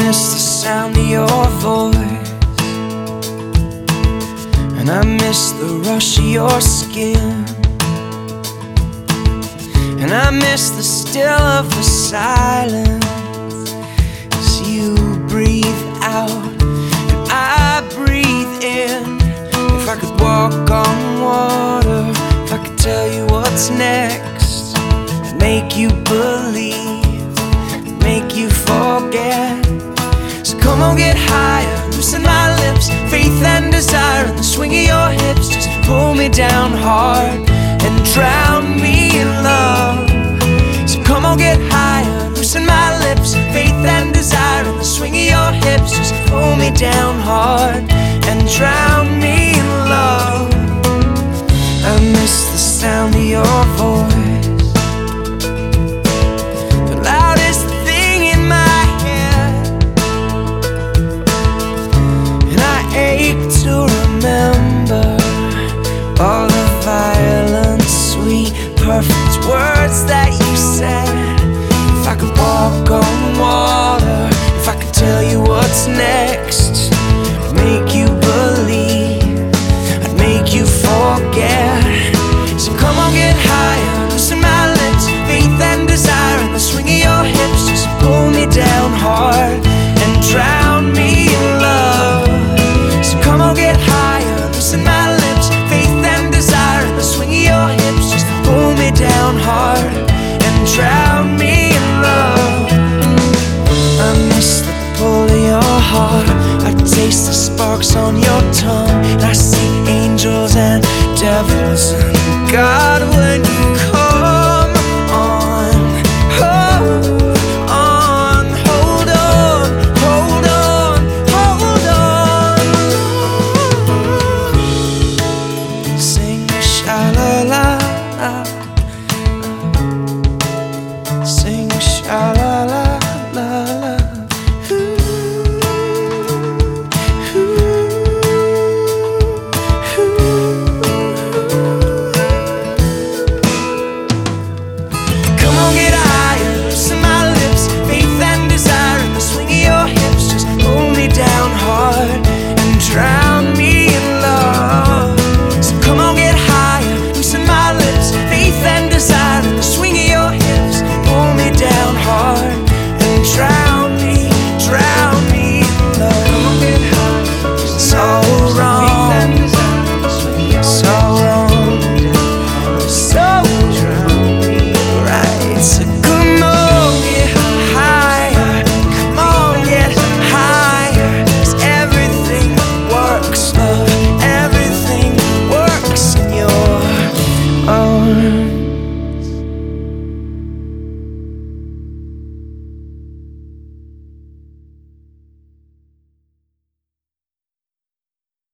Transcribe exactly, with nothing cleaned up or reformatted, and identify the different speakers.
Speaker 1: miss the sound of your voice, and I miss the rush of your skin, and I miss the still of the silence as you breathe out and I breathe in. If I could walk on water, if I could tell you what's next, make you believe, make you forget. So come on, get higher, loosen my lips, faith and desire in the swing of your hips. Just pull me down hard and drown me in love. So come on, get higher, loosen my lips, faith and desire in the swing of your hips. Just pull me down hard and drown me in love. I miss the sound of your voice,